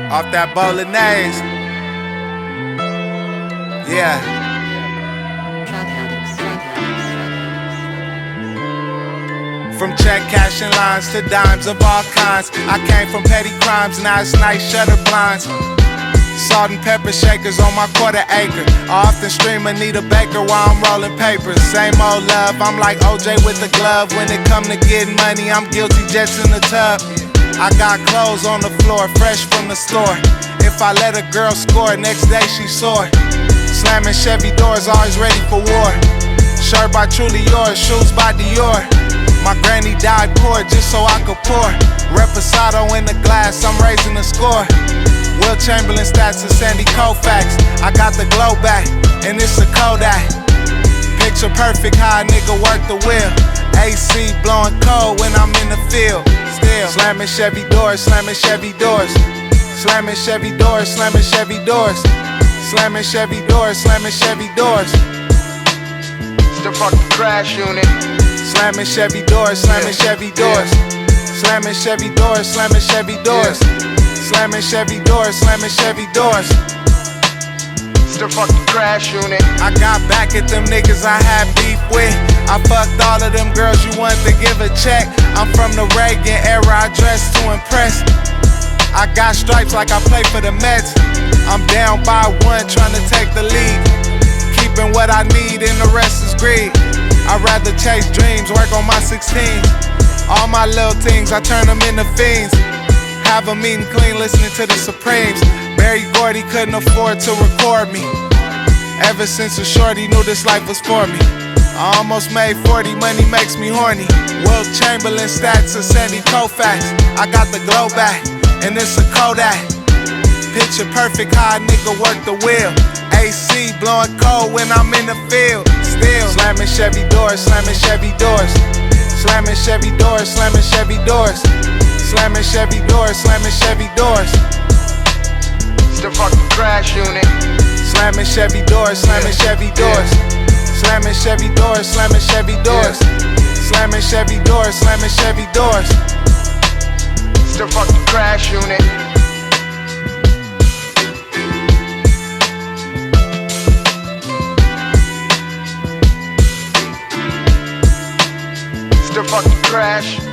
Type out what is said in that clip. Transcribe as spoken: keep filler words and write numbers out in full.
Off that bolognese. Yeah. From check cashing lines to dimes of all kinds. I came from petty crimes, now it's nice shutter blinds. Salt and pepper shakers on my quarter acre. I often stream Anita Baker while I'm rolling papers. Same old love, I'm like O J with the glove. When it come to getting money, I'm guilty jets in the tub. I got clothes on the floor, fresh from the store. If I let a girl score, next day she sore. Slamming Chevy doors, always ready for war. Shirt by Truly Yours, shoes by Dior. My granny died poor just so I could pour. Reposado in the glass, I'm raising the score. Will Chamberlain stats and Sandy Koufax. I got the glow back, and it's a Kodak. Picture perfect how a nigga work the wheel. A C blowing cold when I'm in the field. Still slamming Chevy doors, slamming Chevy doors. Slamming Chevy doors, slamming Chevy doors. Slamming Chevy doors, slamming Chevy doors. Still fuck the crash unit. Slamming Chevy doors, slamming Chevy doors. Slamming Chevy doors, slamming Chevy doors. Slamming Chevy doors, slamming Chevy doors. Still fuck the crash unit. I got back at them niggas I had beef with. I fucked all of them girls you wanted to give a check. I'm from the Reagan era, I dress to impress. I got stripes like I play for the Mets. I'm down by one, trying to take the lead. Keeping what I need and the rest is greed. I'd rather chase dreams, work on my sixteens. All my little things, I turn them into fiends. Have them eating clean, listening to the Supremes. Barry Gordy couldn't afford to record me. Ever since a shorty knew this life was for me. I almost made forty, money makes me horny. Will Chamberlain stats and Sandy Koufax. I got the glow back, and it's a Kodak. Picture perfect how a nigga work the wheel. A C blowing cold when I'm in the field. Still slamming Chevy doors, slamming Chevy doors. Slamming Chevy doors, slamming Chevy doors. Slamming Chevy doors, slamming Chevy doors. Still fuck the crash unit. Slamming Chevy doors, slamming Chevy doors. Slamming Chevy doors, slamming Chevy doors. Slamming Chevy doors, slamming Chevy doors. Still fuck the crash unit. Still fuck the crash.